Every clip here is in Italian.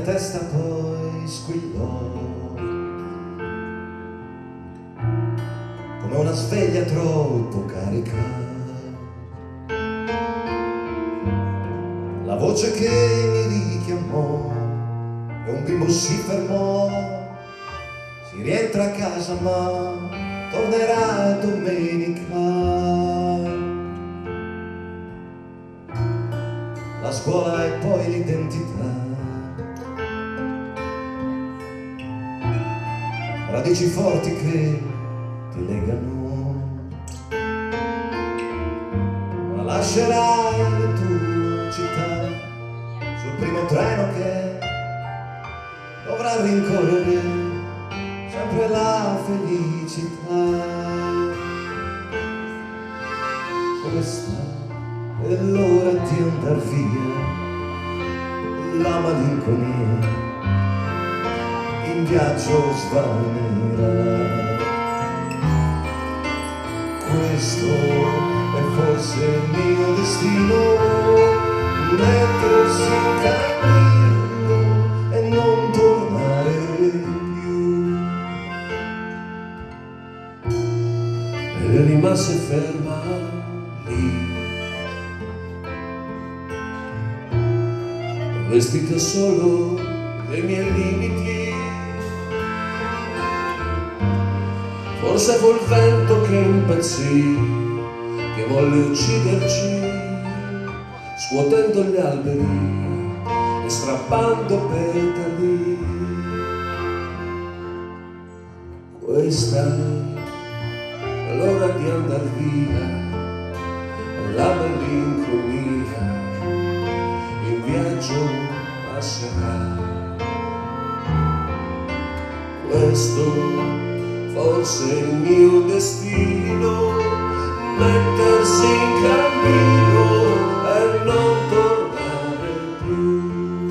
testa poi squillò come una sveglia troppo carica. La voce che mi richiamò e un bimbo si fermò. Si rientra a casa ma tornerà domenica. La scuola e poi l'identità, radici forti che ti legano. Ma lascerai la tua città sul primo treno che dovrà rincorrere sempre la felicità. Questa è l'ora di andar via, la malinconia in viaggio svanirà. Questo è forse il mio destino, mettersi in cammino e non tornare più. E rimase ferma lì, vestita solo dei miei limiti. Forse fu il vento che impazzì, che volle ucciderci, scuotendo gli alberi e strappando petali. Questa è l'ora di andar via, la malinconia in viaggio passerà. Questo forse è il mio destino, mettersi in cammino e non tornare più.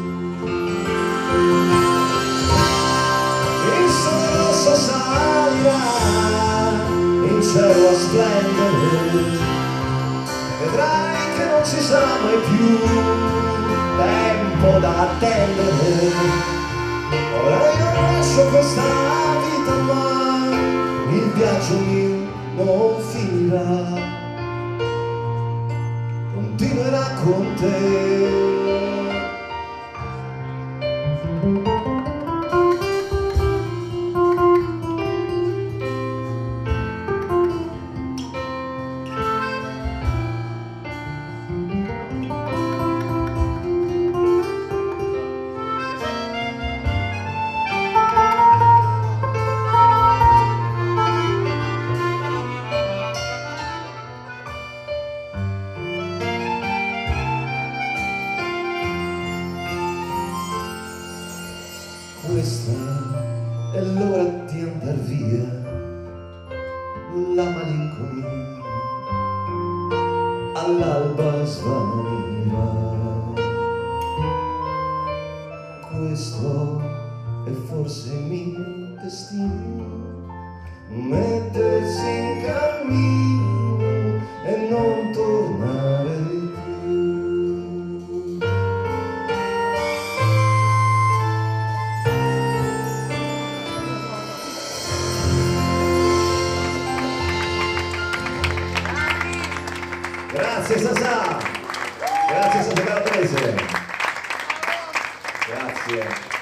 Il sole rosso salirà in cielo a splendere, vedrai che non ci sarà mai più tempo da attendere. Ora io lascio questa vita ma il viaggio mio non finirà, continuerà con te. Questa è l'ora di andar via, la malinconia all'alba svanirà. Questo è forse il mio destino, mettersi in cammino e non tornare più. Grazie Sasà, grazie Sasà Calabrese, grazie.